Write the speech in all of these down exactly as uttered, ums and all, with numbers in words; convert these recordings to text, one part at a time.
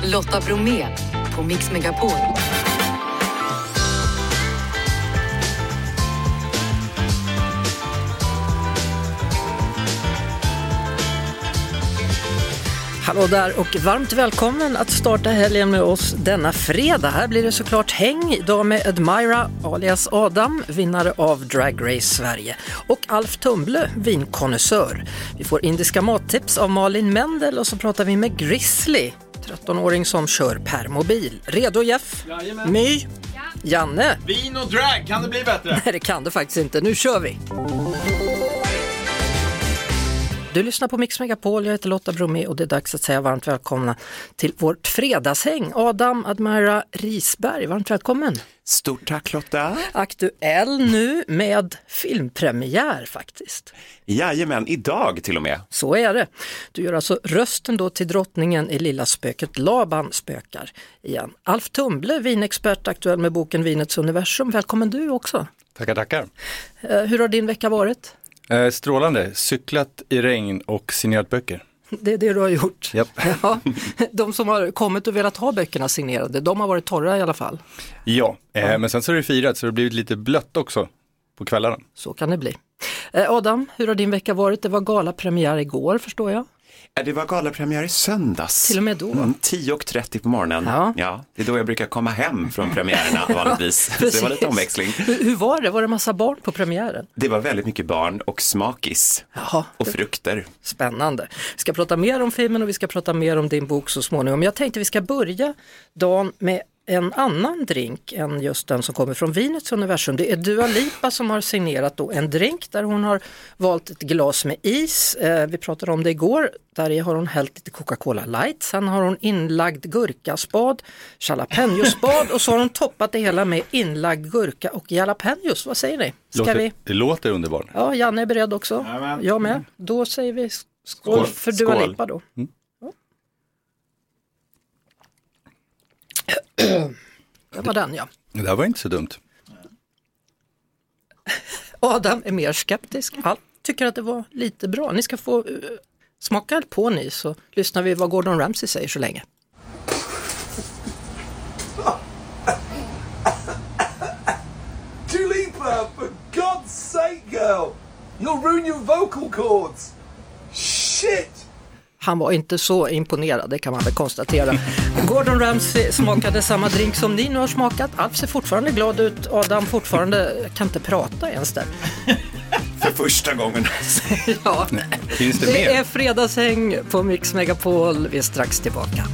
Lotta Bromé på Mix Megapol. Hallå där och varmt välkommen att starta helgen med oss denna fredag. Här blir det såklart häng idag med Admira alias Adam, vinnare av Drag Race Sverige, och Alf Tumble, vinkonnässör. Vi får indiska mattips av Malin Mendel och så pratar vi med Grizzly, tretton-åring som kör per mobil. Redo Jeff? Jajamän. My? Ja. Janne? Vin och drag, kan det bli bättre? Nej, det kan det faktiskt inte. Nu kör vi! Du lyssnar på Mix Megapol, jag heter Lotta Bromé och det är dags att säga varmt välkomna till vårt fredagshäng. Adam Admira Risberg, varmt välkommen. Stort tack Lotta. Aktuell nu med filmpremiär faktiskt. Jajamän, idag till och med. Så är det. Du gör alltså rösten då till drottningen i Lilla spöket Laban spökar igen. Alf Tumble, vinexpert, aktuell med boken Vinets universum. Välkommen du också. Tackar, tackar. Hur har din vecka varit? Eh, strålande. Cyklat i regn och signerat böcker. Det är det du har gjort. Japp. Ja, de som har kommit och velat ha böckerna signerade, de har varit torra i alla fall. Ja, eh, Ja. men sen så är det firat så det har blivit lite blött också på kvällarna. Så kan det bli. Eh, Adam, hur har din vecka varit? Det var galapremiär igår, förstår jag. Det var galapremiär i söndags. Till och med då? Mm, tio och trettio på morgonen. Ja. Ja, det är då jag brukar komma hem från premiärerna vanligtvis. Så det var lite omväxling. Hur, hur var det? Var det massa barn på premiären? Det var väldigt mycket barn och smakis. Jaha, och frukter. Spännande. Vi ska prata mer om filmen och vi ska prata mer om din bok så småningom. Jag tänkte vi ska börja dagen med en annan drink än just den som kommer från Vinets universum. Det är Dua Lipa som har signerat då en drink där hon har valt ett glas med is. Eh, vi pratade om det igår. Där i har hon hällt lite Coca-Cola Light. Sen har hon inlagd gurkaspad, jalapeno-spad och så har hon toppat det hela med inlagd gurka och jalapenos. Vad säger ni? Ska Låter, vi? Det låter underbart. Ja, Janne är beredd också. Jajamän. Jag med. Då säger vi skål, Skål. för Dua Skål. Lipa då. Mm. Det var den, ja. Det här var inte så dumt. Adam är mer skeptisk. Han tycker att det var lite bra. Ni ska få uh, smaka på ni så lyssnar vi vad Gordon Ramsay säger så länge. Dua Lipa, for God's sake, girl! You'll ruin your vocal cords. Shit! Han var inte så imponerad, det kan man väl konstatera. Gordon Ramsay smakade samma drink som ni nu har smakat. Alf ser fortfarande glad ut. Adam fortfarande kan inte prata ens där. För första gången. Ja. Finns det, Det mer? är fredagshäng på Mix Megapol. Vi är strax tillbaka.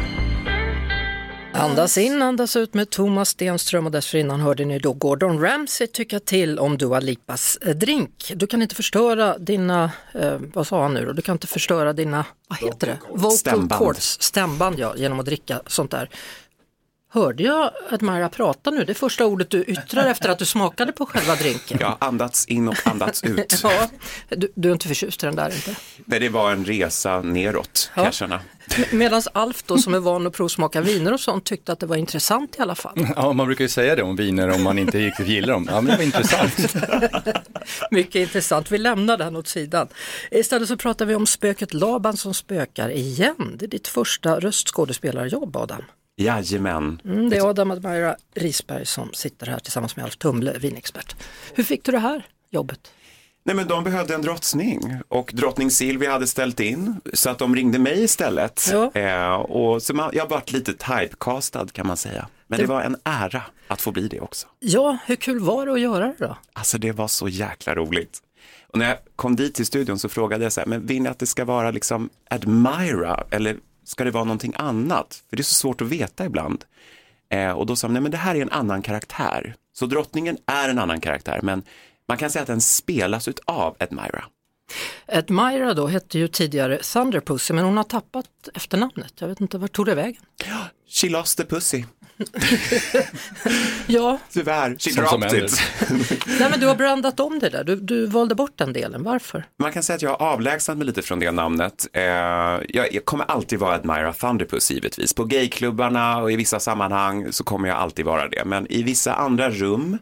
Andas in, andas ut med Thomas Stenström och dessförinnan hörde ni då Gordon Ramsay tycka till om Dua Lipas eh, drink. Du kan inte förstöra dina, eh, vad sa han nu då? Du kan inte förstöra dina, vad heter det? Vocal Stämband. cords, stämband ja, genom att dricka sånt där. Hörde jag Admira prata nu? Det är första ordet du yttrar efter att du smakade på själva drinken. Jag har andats in och andats ut. Ja, du, du är inte förtjust i den där inte? Men det var en resa neråt, kan Ja. jag känna. Medan Alf då som är van att provsmaka viner och sånt tyckte att det var intressant i alla fall. Ja, man brukar ju säga det om viner om man inte riktigt gillar dem. Ja, men det var intressant. Mycket intressant. Vi lämnar den åt sidan. Istället så pratar vi om spöket Laban som spökar igen. Det är ditt första röstskådespelarjobb, Adam. Jajamän. Mm, det är Adam Admira Risberg som sitter här tillsammans med Alf Tumble, vinexpert. Hur fick du det här jobbet? Nej, men de behövde en drottning och drottning Silvia hade ställt in så att de ringde mig istället. Ja. Eh, och så man, jag har varit lite typecastad kan man säga. Men det... det var en ära att få bli det också. Ja, hur kul var det att göra det då? Alltså det var så jäkla roligt. Och när jag kom dit till studion så frågade jag så här, men vill ni att det ska vara liksom Admira eller ska det vara någonting annat? För det är så svårt att veta ibland. Eh, och då sa de, nej men det här är en annan karaktär. Så drottningen är en annan karaktär, men man kan säga att den spelas ut av Admira. Admira då hette ju tidigare Thunderpussy, men hon har tappat efternamnet. Jag vet inte, vart tog det vägen? She lost the pussy. Ja. Tyvärr, she Som som dropped händer. it. Nej, men du har brandat om det där. Du, du valde bort den delen. Varför? Man kan säga att jag har avlägsnat mig lite från det namnet. Eh, jag, jag kommer alltid vara Admira Thunderpuss givetvis. På gayklubbarna och i vissa sammanhang så kommer jag alltid vara det. Men i vissa andra rum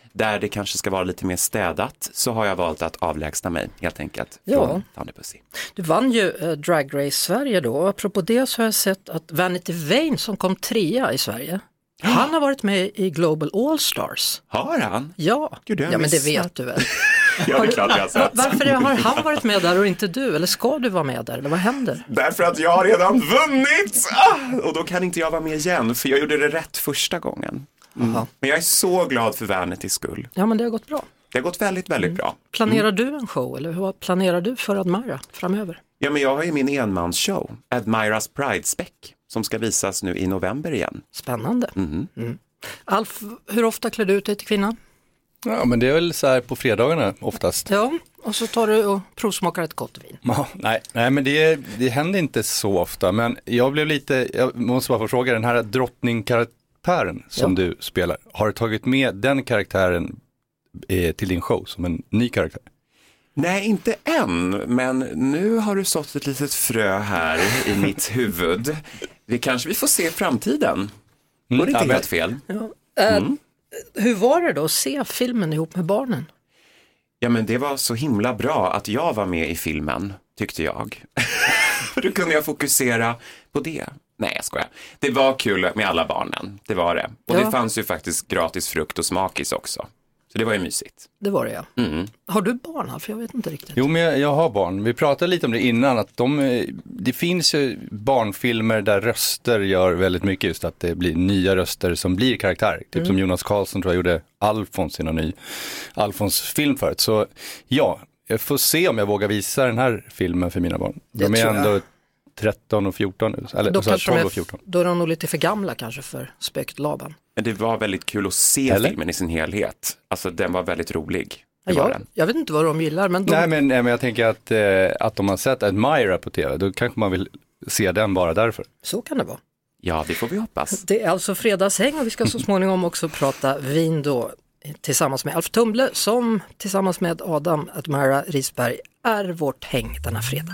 där det kanske ska vara lite mer städat, så har jag valt att avlägsna mig helt enkelt Ja. från Thunder Pussy. Du vann ju eh, Drag Race Sverige då. Apropå det så har jag sett att Vanity Vane som kom trea i Sverige, han har varit med i Global All Stars. Har han? Ja, Gud, det har ja jag men det missat. vet du väl. Ja, det är klart jag har sett. Varför har han varit med där och inte du? Eller ska du vara med där? Eller vad händer? Därför att jag har redan vunnit! Ah! Och då kan inte jag vara med igen, för jag gjorde det rätt första gången. Mm. Men jag är så glad för Vanitys skull. Ja, men det har gått bra. Det har gått väldigt, väldigt bra. Planerar mm. du en show eller vad planerar du för Admira framöver? Ja, men jag har ju min enmansshow, Admiras Pride Spec, som ska visas nu i november igen. Spännande. Mm. Mm. Alf, hur ofta klär du ut dig till kvinna? Ja, men det är väl så här på fredagarna oftast. Ja, och så tar du och provsmakar ett gott vin. Ja, nej, nej, men det, det händer inte så ofta. Men jag blev lite, jag måste bara få fråga, den här drottningkaraktären som Ja. du spelar, har du tagit med den karaktären eh, till din show som en ny karaktär? Nej, inte än, men nu har du sått ett litet frö här i mitt huvud. Det kanske vi får se i framtiden. Det är inte ja, helt men- fel. Ja. Äh, Hur var det då att se filmen ihop med barnen? Ja, men det var så himla bra att jag var med i filmen, tyckte jag. För då kunde jag fokusera på det. Nej, jag skojar. Det var kul med alla barnen, det var det. Och Ja. det fanns ju faktiskt gratis frukt och smakis också. Så det var ju mysigt. Det var det, ja. Mm. Har du barn, Alf? Jag vet inte riktigt. Jo, men jag, jag har barn. Vi pratade lite om det innan, att de, eh, det finns ju barnfilmer där röster gör väldigt mycket, just att det blir nya röster som blir karaktär. Typ som Jonas Karlsson tror jag gjorde Alfons i någon ny Alfons-film förut. Så ja, jag får se om jag vågar visa den här filmen för mina barn. Det De är tror jag. ändå tretton och fjorton nu, eller Då, så här, kanske de tolv är, och fjorton. då är de nog lite för gamla kanske för Spöket Laban. Men det var väldigt kul att se Eller? filmen i sin helhet. Alltså den var väldigt rolig. Det Ja, var jag, den. jag vet inte vad de gillar, men de... Nej, men, nej, men jag tänker att, eh, att om man sett Admira på tv, då kanske man vill se den bara därför. så kan det vara. Ja, det får vi hoppas. Det är alltså fredagshäng och vi ska så småningom också prata vin då tillsammans med Alf Tumble som tillsammans med Adam Admira Risberg är vårt häng denna fredag.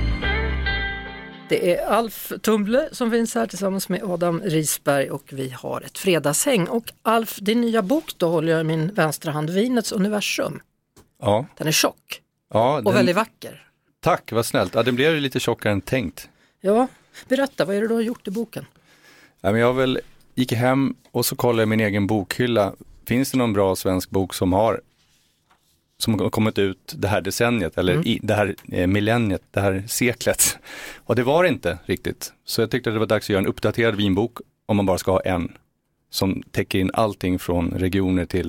Det är Alf Tumble som finns här tillsammans med Adam Risberg och vi har ett fredagshäng. Och Alf, din nya bok då håller jag i min vänstra hand, Vinets universum. Ja, Den är tjock ja och den, väldigt vacker. tack, vad snällt. Ja, den blev ju lite tjockare än tänkt. Ja, berätta, vad är det du har gjort i boken? Ja, men jag väl gick hem och så kollade jag min egen bokhylla. Finns det någon bra svensk bok som har som har kommit ut det här decenniet eller Mm. i det här eh, millenniet, det här seklet? Och det var det inte riktigt. Så jag tyckte att det var dags att göra en uppdaterad vinbok om man bara ska ha en som täcker in allting från regioner till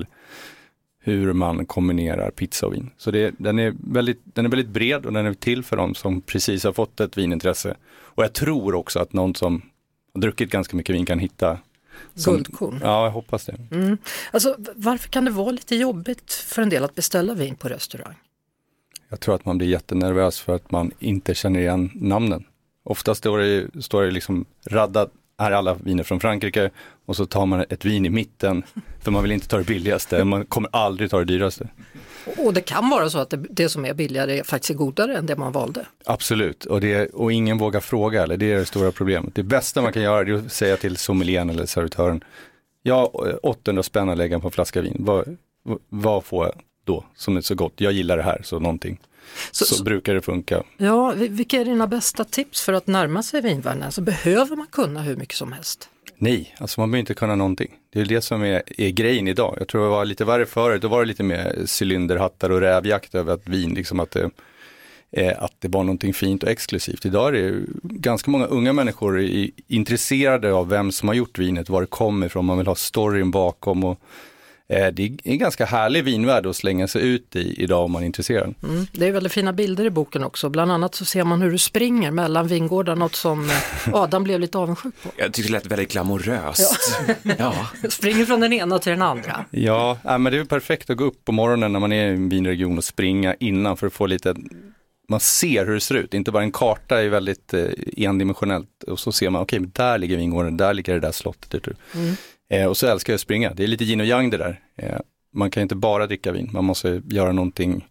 hur man kombinerar pizza och vin. Så det, den, är väldigt, den är väldigt bred och den är till för dem som precis har fått ett vinintresse. Och jag tror också att någon som har druckit ganska mycket vin kan hitta som, Guldkorn. Ja, jag hoppas det. Mm. Alltså, varför kan det vara lite jobbigt för en del att beställa vin på restaurang? Jag tror att man blir jättenervös för att man inte känner igen namnen. Oftast står det, står det liksom raddat, här är alla viner från Frankrike och så tar man ett vin i mitten för man vill inte ta det billigaste, man kommer aldrig ta det dyraste. Och det kan vara så att det, det som är billigare faktiskt är godare än det man valde. Absolut, och, det, och ingen vågar fråga, eller det är det stora problemet. Det bästa man kan göra är att säga till sommelieren eller servitören, ja, åttahundra spänn att lägga på en flaska vin, vad, vad får jag då som är så gott? Jag gillar det här, så någonting. Så, Så, så, brukar det funka. ja, vilka är dina bästa tips för att närma sig vinvärlden? Alltså, behöver man kunna hur mycket som helst? Nej, alltså man behöver inte kunna någonting. Det är det som är, är grejen idag. Jag tror det var lite värre förut. Då var det lite mer cylinderhattar och rävjakt över att vin, liksom att det, eh, att det var någonting fint och exklusivt. Idag är det ju ganska många unga människor är intresserade av vem som har gjort vinet, var det kommer ifrån. Man vill ha storyn bakom och eh, det är en ganska härlig vinvärld att slänga sig ut i idag om man är intresserad. Mm, det är väldigt fina bilder i boken också. Bland annat så ser man hur du springer mellan vingårdar, något som eh, Adam blev lite avundsjuk på. Jag tyckte det lät väldigt glamoröst. Ja. Ja. Springer från den ena till den andra. Ja, äh, men det är perfekt att gå upp på morgonen när man är i en vinregion och springa innan för att få lite, man ser hur det ser ut. Inte bara en karta är väldigt eh, endimensionellt och så ser man, okej, okay, där ligger vingården, där ligger det där slottet. Mm. Eh, och så älskar jag att springa. Det är lite yin och yang det där. Eh, man kan inte bara dricka vin, man måste göra någonting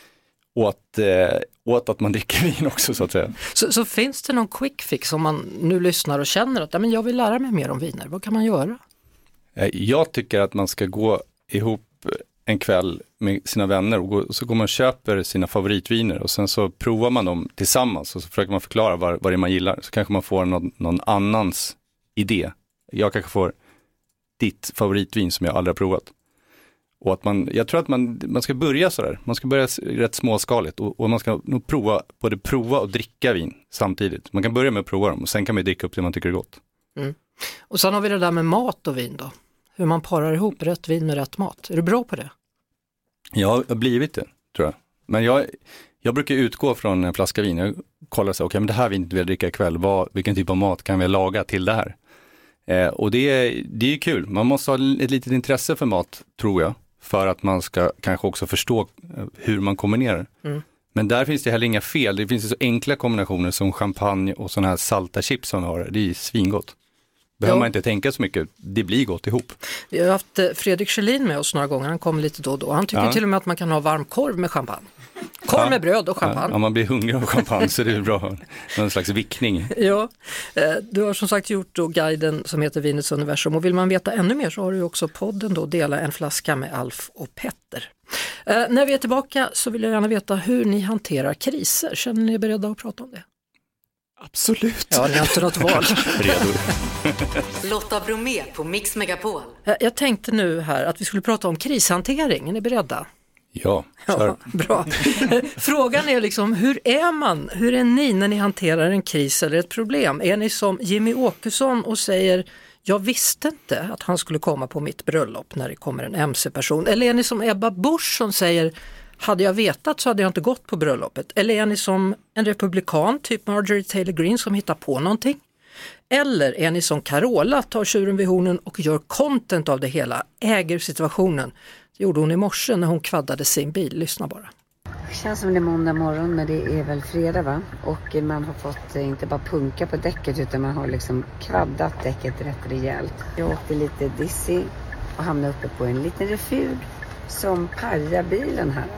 åt, eh, åt att man dricker vin också så att säga. Så, så finns det någon quick fix om man nu lyssnar och känner att ja, men jag vill lära mig mer om viner. Vad kan man göra? Jag tycker att man ska gå ihop en kväll med sina vänner och, går, och så går man och köper sina favoritviner och sen så provar man dem tillsammans och så försöker man förklara vad, vad det är man gillar. Så kanske man får någon, någon annans idé. Jag kanske får ditt favoritvin som jag aldrig har provat. Och att man, jag tror att man, man ska börja så där. Man ska börja rätt småskaligt och, och man ska nog prova, både prova och dricka vin samtidigt. Man kan börja med att prova dem och sen kan man dricka upp det man tycker är gott. Mm. Och sen har vi det där med mat och vin då. Hur man parar ihop rätt vin med rätt mat. Är du bra på det? Jag har blivit det, tror jag. Men jag, jag brukar utgå från en flaska vin. Jag kollar så, okej, okay, men det här vinet vill jag dricka ikväll. Vad, vilken typ av mat kan vi laga till det här? Eh, och det är, det är kul. Man måste ha ett litet intresse för mat, tror jag. För att man ska kanske också förstå hur man kombinerar. Mm. Men där finns det heller inga fel. Det finns så enkla kombinationer som champagne och sådana här salta chips som vi har. Det är svingott. Behöver jo. man inte tänka så mycket. Det blir gott ihop. Vi har haft Fredrik Kjellin med oss några gånger. Han kommer lite då och då. Han tycker ja. till och med att man kan ha varm korv med champagne. Korv ja. med bröd och champagne. Ja, om man blir hungrig av champagne så är det bra. Någon slags vickning. Ja, du har som sagt gjort då guiden som heter Vinets universum. Och vill man veta ännu mer så har du också podden då, Dela en flaska med Alf och Petter. Eh, när vi är tillbaka så vill jag gärna veta hur ni hanterar kriser. Känner ni er beredda att prata om det? Absolut. Ja, ni har inte något val. Redo. Lotta Bromé på Mix Megapol. Jag tänkte nu här att vi skulle prata om krishantering. Är ni beredda? Ja, ja, bra. Frågan är liksom, hur är man? Hur är ni när ni hanterar en kris eller ett problem? Är ni som Jimmy Åkesson och säger, jag visste inte att han skulle komma på mitt bröllop när det kommer en M C-person? Eller är ni som Ebba Busch som säger, hade jag vetat så hade jag inte gått på bröllopet? Eller är ni som en republikan, typ Marjorie Taylor Greene, som hittar på någonting? Eller är ni som Carola, tar tjuren vid hornen och gör content av det hela, äger situationen? Det gjorde hon i morse när hon kvaddade sin bil. Lyssna bara. Det känns som det är måndag morgon, men det är väl fredag, va? Och man har fått inte bara punka på däcket utan man har liksom kvaddat däcket rätt rejält. Jag åkte lite dizzy och hamnade uppe på en liten refug som pajar bilen här.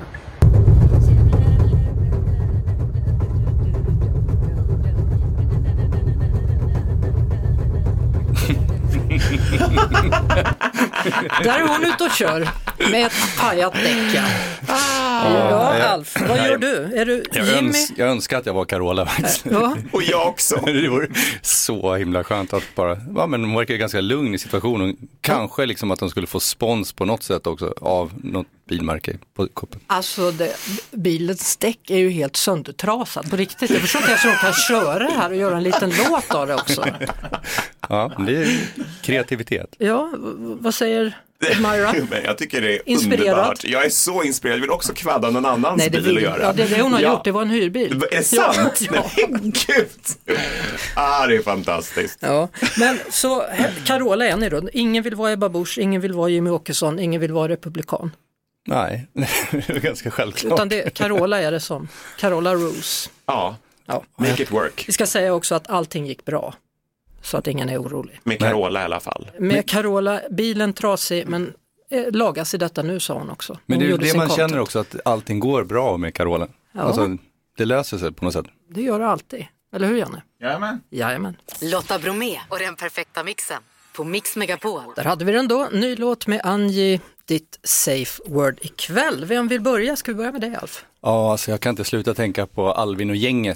Där är hon ute och kör med ett pajat däck. Ah, ja, ja, Alf, vad gör du? Är du jag, Jimmy? öns, jag önskar att jag var Carola faktiskt. Ja. Och jag också. Det vore så himla skönt att bara, ja, men hon verkar ganska lugn i situationen. Kanske liksom att de skulle få spons på något sätt också av något bilmärke på koppen. Alltså det, bilens däck är ju helt söndertrasad på riktigt. Jag förstår inte att de kan köra här och göra en liten låt av det också. Ja, det är kreativitet. Ja, vad säger Myra? Jag tycker det är inspirerad. Underbart. Jag är så inspirerad. Jag vill också kvadda någon annans Nej, det bil vill, att göra. Ja, det är det hon har ja. gjort. Det var en hyrbil. Är det sant? Ja. Nej, gud. Ah, det är fantastiskt. Ja, men så Carola är ni då. Ingen vill vara Ebba Busch, ingen vill vara Jimmy Åkesson, ingen vill vara republikan. Nej, det är ganska självklart. Utan det, Carola är det som. Carola Rules. Ja, ja, make it work. Vi ska säga också att allting gick bra. Så att ingen är orolig. Med Carola Nej. i alla fall. Med Carola, bilen trasig, men eh, lagas i detta nu, sa hon också. Hon men det är det man content. känner också, att allting går bra med Carola. Ja. Alltså, det löser sig på något sätt. Det gör det alltid. Eller hur, Janne? Jajamän. Jajamän. Lotta Bromé och den perfekta mixen på Mix Megapol. Där hade vi den då. Ny låt med Angie, ditt safe word ikväll. Vem vill börja? Ska vi börja med dig, Alf? Ja, alltså jag kan inte sluta tänka på Alvin och gänget.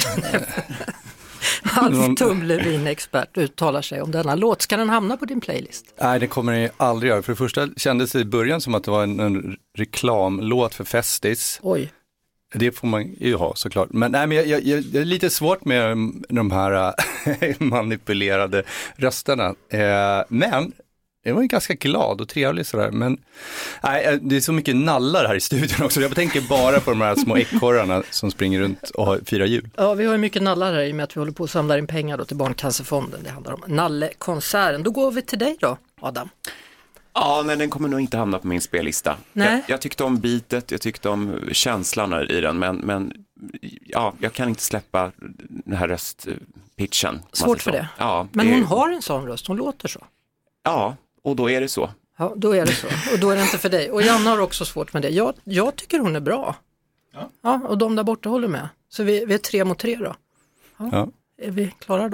Alf Tumle, vinexpert, uttalar sig om denna låt. Ska den hamna på din playlist? Nej, det kommer den aldrig göra. För det första kändes det i början som att det var en, en reklamlåt för Festis. Oj. Det får man ju ha såklart. Men, nej, men jag, jag, jag är lite svårt med de här manipulerade rösterna. Eh, men jag var ganska glad och trevlig sådär. Men nej, det är så mycket nallar här i studion också. Jag tänker bara på de här små ekorrarna som springer runt och har fyra hjul. Ja, vi har ju mycket nallar här i och med att vi håller på att samla in pengar då till Barncancerfonden. Det handlar om Nalle-konserten. Då går vi till dig då, Adam. Ja, nej, den kommer nog inte hamna på min spellista. Nej. Jag, jag tyckte om beatet, jag tyckte om känslan i den, men, men ja, jag kan inte släppa den här röstpitchen. Svårt för det. Ja, men det, hon har en sån röst, hon låter så. Ja, och då är det så. Ja, då är det så. Och då är det inte för dig. Och Janne har också svårt med det. Jag, jag tycker hon är bra. Ja. Ja, och de där borta håller med. Så vi, vi är tre mot tre då. Ja. Ja. Är vi klara då?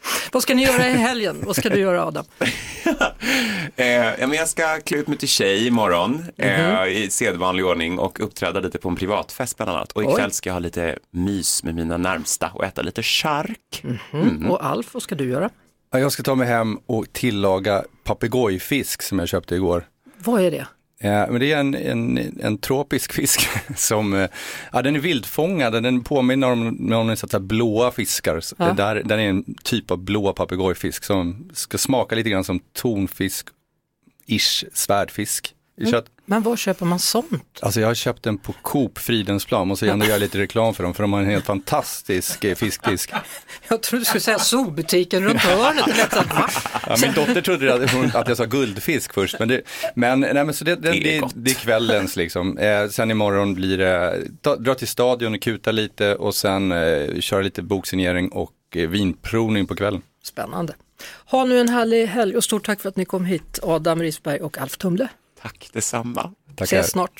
Vad ska ni göra i helgen? Vad ska du göra, Adam? eh, ja, men jag ska klä ut mig till tjej imorgon mm-hmm. eh, i sedvanlig ordning och uppträda lite på en privatfest bland annat. Och ikväll Oj. ska jag ha lite mys med mina närmsta och äta lite chark. Mm-hmm. Mm. Och Alf, vad ska du göra? Jag ska ta mig hem och tillaga papegojfisk som jag köpte igår. Vad är det? Ja, men det är en, en, en tropisk fisk som, ja, den är vildfångad, den påminner om, om en sån här blåa fiskar. Ja. Det där, den är en typ av blå papegojfisk som ska smaka lite grann som tonfisk-ish svärdfisk i mm. kött. Men var köper man sånt? Alltså jag har köpt den på Coop Fridensplan och så ändå gör jag lite reklam för dem för de har en helt fantastisk eh, fiskfisk. Jag trodde du skulle säga zoobutiken runt hörnet. Ja, min dotter trodde att, hon, att jag sa guldfisk först. Men det, men, nej, men så det, det, det, är det är kvällens liksom. Eh, sen imorgon blir det ta, dra till stadion och kuta lite och sen eh, köra lite boksignering och eh, vinprovning på kvällen. Spännande. Ha nu en härlig helg och stort tack för att ni kom hit, Adam Risberg och Alf Tumle. Tack, detsamma. Tackar. Ses snart.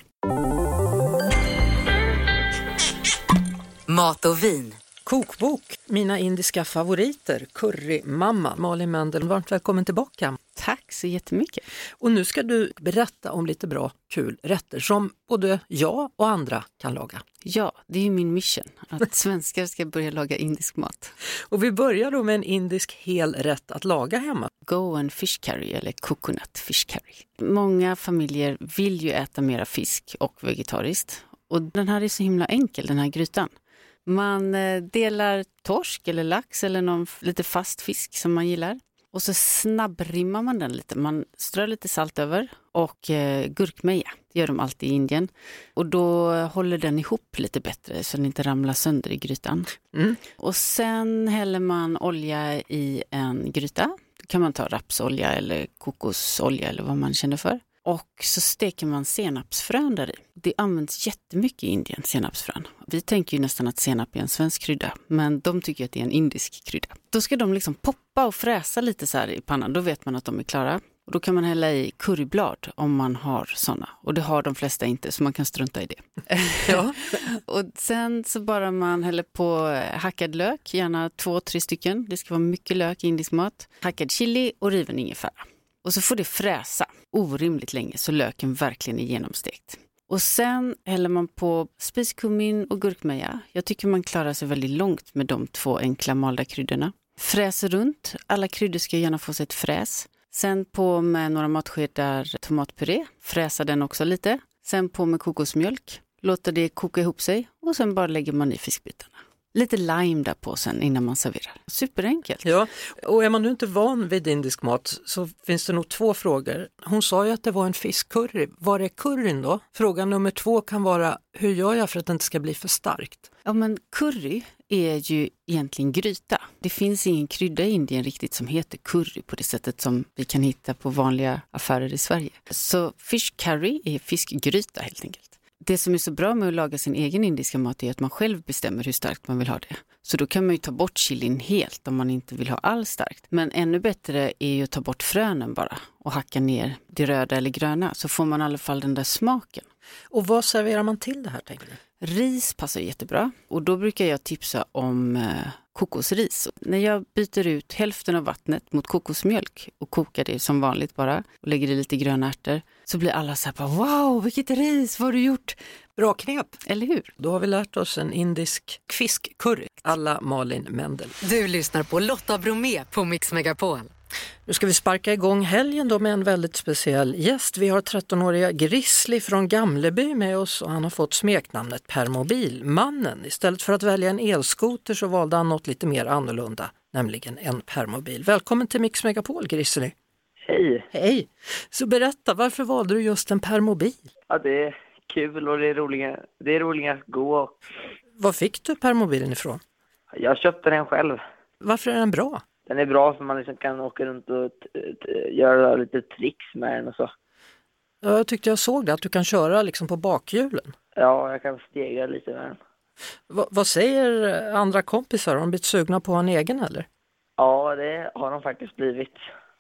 Mat och vin. Kokbok, mina indiska favoriter, currymamma. Malin Mendel, varmt välkommen tillbaka. Tack så jättemycket. Och nu ska du berätta om lite bra, kul rätter som både jag och andra kan laga. Ja, det är ju min mission, att svenskar ska börja laga indisk mat. Och vi börjar då med en indisk hel rätt att laga hemma. Goan fish curry eller coconut fish curry. Många familjer vill ju äta mera fisk och vegetariskt. Och den här är så himla enkel, den här grytan. Man delar torsk eller lax eller någon lite fast fisk som man gillar. Och så snabbrimmar man den lite. Man strör lite salt över och eh, gurkmeja. Det gör de alltid i Indien. Och då håller den ihop lite bättre så den inte ramlar sönder i grytan. Mm. Och sen häller man olja i en gryta. Då kan man ta rapsolja eller kokosolja eller vad man känner för. Och så steker man senapsfrön där i. Det används jättemycket i Indien, senapsfrön. Vi tänker ju nästan att senap är en svensk krydda, men de tycker att det är en indisk krydda. Då ska de liksom poppa och fräsa lite så här i pannan, då vet man att de är klara. Och då kan man hälla i curryblad om man har sådana. Och det har de flesta inte, så man kan strunta i det. Ja. Och sen så bara man häller på hackad lök, gärna två, tre stycken. Det ska vara mycket lök i indisk mat. Hackad chili och riven ingefära. Och så får det fräsa orimligt länge så löken verkligen är genomstekt. Och sen häller man på spiskummin och gurkmeja. Jag tycker man klarar sig väldigt långt med de två enkla malda kryddorna. Fräser runt. Alla kryddor ska gärna få sig ett fräs. Sen på med några matskedar tomatpuré. Fräsa den också lite. Sen på med kokosmjölk. Låter det koka ihop sig. Och sen bara lägger man i fiskbitarna. Lite lime där på sen innan man serverar. Superenkelt. Ja, och är man nu inte van vid indisk mat så finns det nog två frågor. Hon sa ju att det var en fiskcurry. Var är curryn då? Fråga nummer två kan vara, hur gör jag för att det inte ska bli för starkt? Ja, men curry är ju egentligen gryta. Det finns ingen krydda i Indien riktigt som heter curry på det sättet som vi kan hitta på vanliga affärer i Sverige. Så fish curry är fiskgryta helt enkelt. Det som är så bra med att laga sin egen indiska mat är att man själv bestämmer hur starkt man vill ha det. Så då kan man ju ta bort chilin helt om man inte vill ha alls starkt. Men ännu bättre är ju att ta bort frönen bara och hacka ner det röda eller gröna. Så får man i alla fall den där smaken. Och vad serverar man till det här, tänker ni? Ris passar jättebra och då brukar jag tipsa om eh, kokosris. När jag byter ut hälften av vattnet mot kokosmjölk och kokar det som vanligt bara och lägger i lite gröna ärtor så blir alla så här, wow, vilket ris, vad har du gjort? Bra knep, eller hur? Då har vi lärt oss en indisk fiskcurry. Alla Malin Mendel. Du lyssnar på Lotta Bromé på Mix Megapol. Nu ska vi sparka igång helgen då med en väldigt speciell gäst. Vi har trettonåriga Grizzly från Gamleby med oss och han har fått smeknamnet Permobilmannen. Istället för att välja en elskoter så valde han något lite mer annorlunda, nämligen en permobil. Välkommen till Mix Megapol, Grizzly. Hej. Hej. Så berätta, varför valde du just en permobil? Ja, det är kul och det är roliga, det är roliga att gå. Var fick du permobilen ifrån? Jag köpte den själv. Varför är den bra? Den är bra för man liksom kan åka runt och t- t- göra lite tricks med den och så. Ja, jag tyckte jag såg det, att du kan köra liksom på bakhjulen. Ja, jag kan stega lite med den. Va- vad säger andra kompisar? Har de blivit sugna på en egen eller? Ja, det har de faktiskt blivit.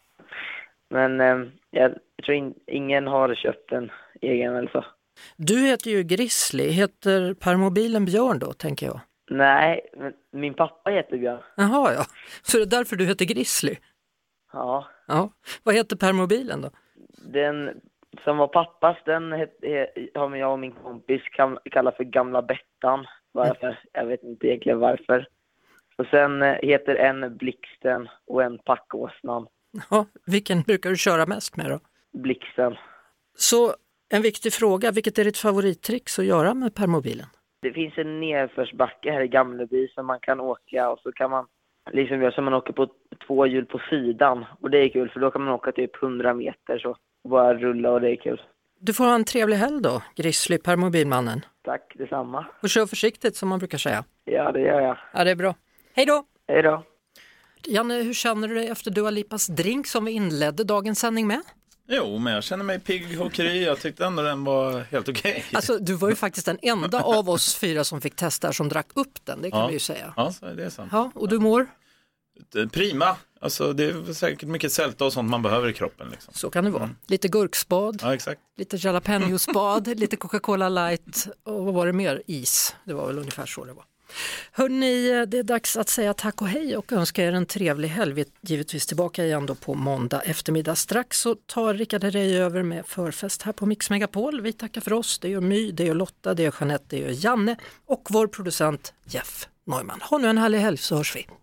Men eh, jag tror in- ingen har köpt en egen eller så. Du heter ju Grizzly. Heter permobilen Björn då, tänker jag? Nej, men min pappa heter Björn. Jaha, ja. Så det är därför du heter Grizzly? Ja. Ja. Vad heter permobilen då? Den som var pappas, den het, he, har jag och min kompis kan, kallar för Gamla Bettan. Varför? Mm. Jag vet inte egentligen varför. Och sen heter en Blixten och en Packåsnan. Ja, vilken brukar du köra mest med då? Blixten. Så en viktig fråga, vilket är ditt favorittrick att göra med permobilen? Det finns en nedförsbacke här i Gamleby som man kan åka och så kan man liksom göra så man åker på två hjul på sidan. Och det är kul för då kan man åka typ hundra meter så och bara rulla och det är kul. Du får ha en trevlig helg då, Grizzly, permobilmannen. Tack, detsamma. Och kör försiktigt som man brukar säga. Ja, det gör jag. Ja, det är bra. Hej då! Hej då! Janne, hur känner du dig efter Dua Lipas drink som vi inledde dagens sändning med? Jo, men jag känner mig pigg och kry. Jag tyckte ändå den var helt okej. Okay. Alltså, du var ju faktiskt den enda av oss fyra som fick testa som drack upp den, det kan ja. vi ju säga. Ja, så är det sant. Ja, och du mår? Prima. Alltså, det är säkert mycket sälta och sånt man behöver i kroppen. Liksom. Så kan det vara. Mm. Lite gurkspad, ja, exakt. Lite jalapeno-spad, lite Coca-Cola light och vad var det mer? Is. Det var väl ungefär så det var. Hörrni, det är dags att säga tack och hej och önska er en trevlig helg. Vi är givetvis tillbaka igen då på måndag eftermiddag. Strax så tar Rickard Herrey över med förfest här på Mix Megapol. Vi tackar för oss. Det är My, det är Lotta, det är Jeanette, det är Janne och vår producent Jeff Neumann. Ha nu en härlig helg så hörs vi.